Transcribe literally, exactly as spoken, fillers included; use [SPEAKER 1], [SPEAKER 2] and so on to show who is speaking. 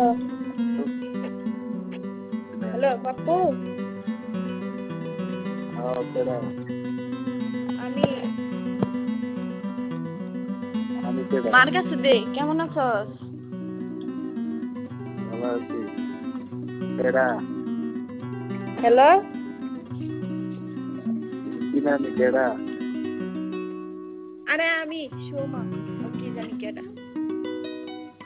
[SPEAKER 1] Hello Pappu,
[SPEAKER 2] হ্যাঁ, কেডা?
[SPEAKER 1] আমি
[SPEAKER 2] আমি কেডা?
[SPEAKER 1] মার কাছে দে। কেমন আছস?
[SPEAKER 2] ভালো আছি। কেডা?
[SPEAKER 1] হ্যালো,
[SPEAKER 2] কি নাম? কেডা?
[SPEAKER 1] আরে আমি সোমা।